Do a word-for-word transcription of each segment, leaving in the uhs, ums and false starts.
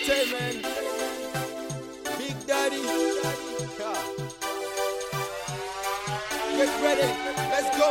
Entertainment. Big Daddy. Get ready. Let's go.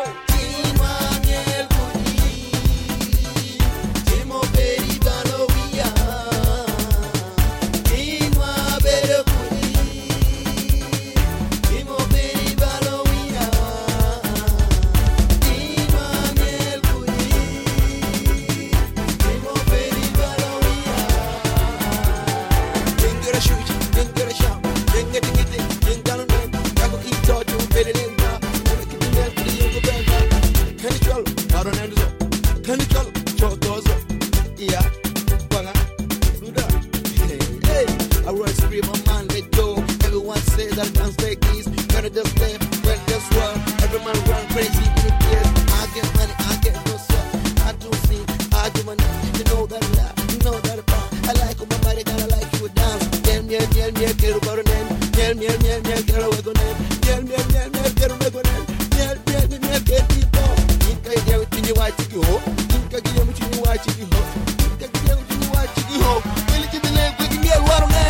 I run scream a man let go. Everyone says that dance like this. Gotta just live, well just well. Every man run crazy in the place. I get money, I get no sweat. I do sing, I do money. You know that I, you know that I, I like my body, gotta like you dance. Miel, miel, miel, miel, quiero para name. Miel, miel, miel, miel, quiero ver con él. Miel, miel, miel, miel, quiero ver con él. Miel, miel, miel, miel, quiero tipo. Inka ya mchini wa chiki ho. Inka ya mchini wa chiki ho. Inka ya mchini wa chiki ho. Ili kibile kwiki miel waro man.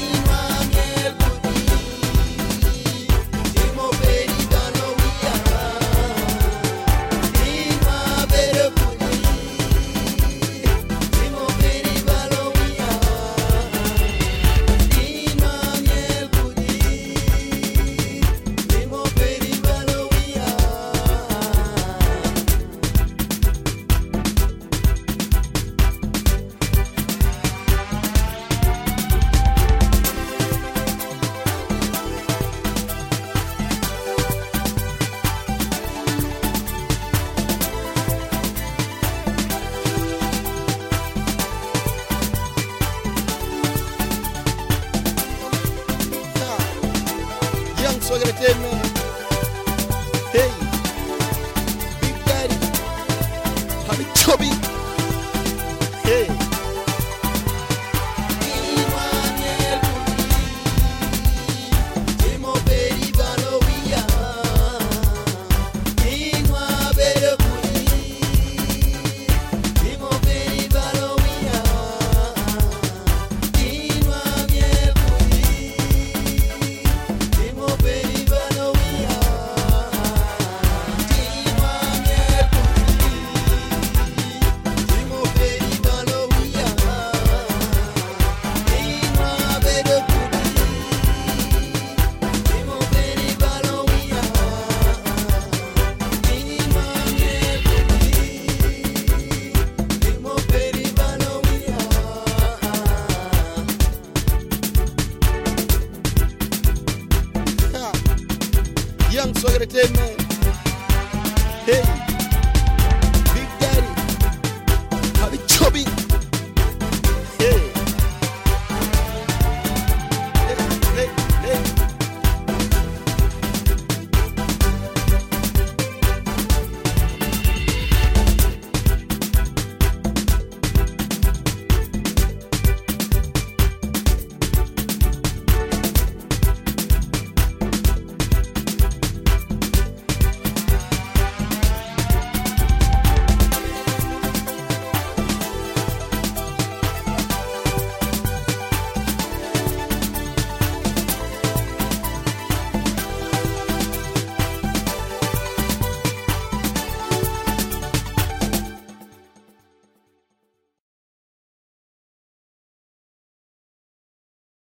Swag Entertainment. Hey, Big Daddy, Happy Chubby. Hey. Young Swag Entertainment. Hey.